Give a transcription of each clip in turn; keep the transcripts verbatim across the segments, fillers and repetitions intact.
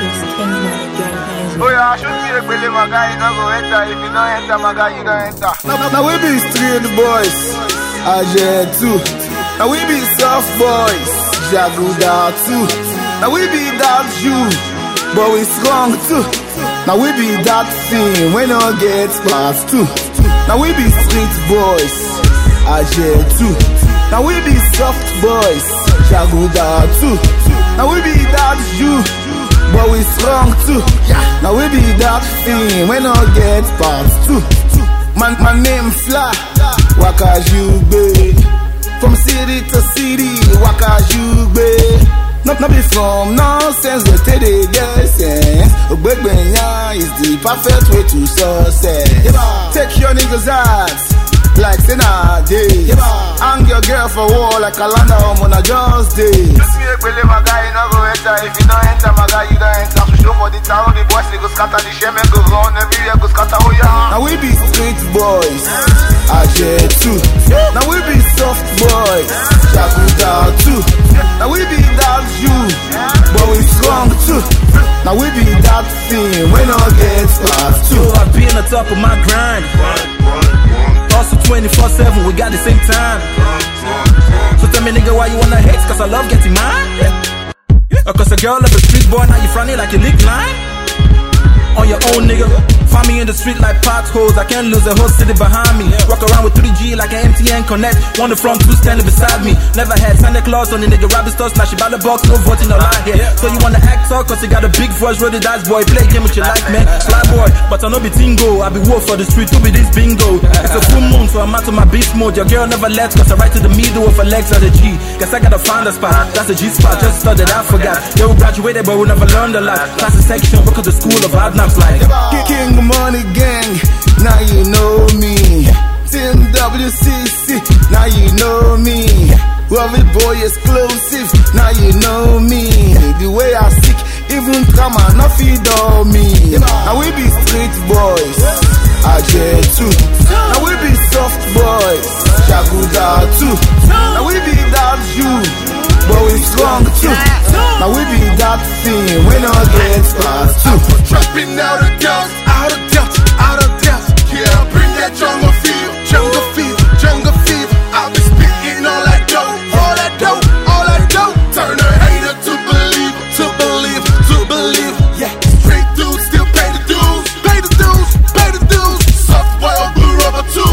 Oh yeah, I should be a belly my guy, you don't go enter. If you don't enter, my guy, you don't enter. Now, now we be street boys, I J too. Now we be soft boys, Jaguda too. Now we be that you, but we strong too. Now we be that thing, we no get past too. Now we be street boys, I J too. Now we be soft boys, Jaguda too. Now we be that you, but we strong too. Now we be that thing, we no get past too. My, my name Fly, Waka Jube. From city to city, Waka Jube. Not, not be from nonsense, they say they get sense. Ogbegbeya is the perfect way to success. Take your niggas ass like Sena Day. Hang your girl for wall like a land on a just day. Just me a belly my guy, you don't go enter. If you don't enter, my guy, you don't enter. So show for the town, the boys, they go scatter. The shame go run, everywhere go scatter. Oh yeah. Now we be street boys, I J too. Now we be soft boys, Jaguda too. Now we be that you, but we strong too. Now we be that thing, we no get past too. I be on the top of my grind. Also twenty-four seven, we got the same time. So tell me nigga why you wanna hate, cause I love getting mine. Or cause a girl of a street boy, now you frowning like you lick line. On your own nigga, find me in the street like potholes. I can't lose a whole city behind me. Walk around with three G like an M T N Connect. One the front, two standing beside me. Never had Santa Claus on the nigga rabbit store. Slash about the box, no voting no lie here. So you wanna act talk cause you got a big voice. Roll the dice boy, play a game with your life man. Fly boy, but I know be tingo. I be wolf for the street, to be this bingo. It's a full moon so I'm out of my beast mode. Your girl never left cause I right to the middle of her legs as a G. Guess I gotta find a spot, that's a G spot. Just thought that I forgot. Yeah, we graduated but we never learned a lot. Class a section, look at the school of hard knocks like King Money Gang, now you know me. Team W C C, now you know me. Robin Boy exclusive, now you know me. The way I sick, even come and not feed on me. Now we be street boys, I J too. Now we be soft boys, Jaguda too. Now we be that you, but we strong too. Now we be that thing, we no get past too. Trapping out of doubt, out of doubt, out of doubt. Yeah, bring that jungle feel, jungle feel, jungle feel. I'll be spitting all that dope, all that dope, all that dope. Turn a hater to believe, to believe, to believe. Yeah, straight dudes still pay the dues, pay the dues, pay the dues. Soft boy or blue rubber too.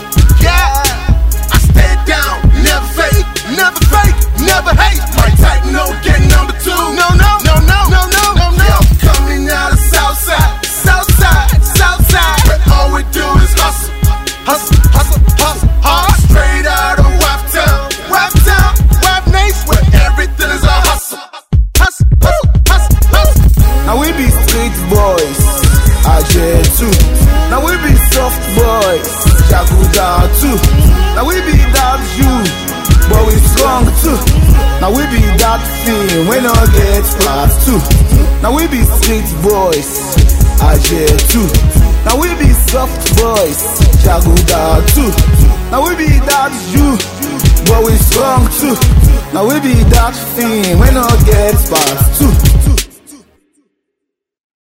Yeah, I stand down, never fake, never fake, never hate. My type no get number two. No, no, no, no, no, no, no, no. Yeah, I'm coming out of Southside, Southside, Southside. But all we do is hustle, hustle, hustle, hustle, hard. Straight out of Wap Town, Wap Town, Wap Nation, where everything is a hustle, hustle, hustle, hustle, hustle. Now we be street boys, I J too. Now we be soft boys, Jaguda too. Now we be that you, but we strong too. Now we be that thing, we no get past too. Now we be street boys, I J too. Now we be soft boys, Jaguda too. Now we be that you, but we strong too. Now we be that thing, we no get past too.